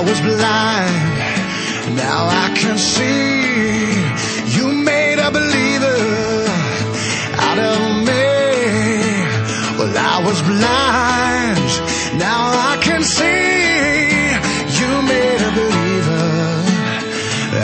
was blind, now I can see. You made a believer out of me. Well, I was blind, now I can see. You made a believer.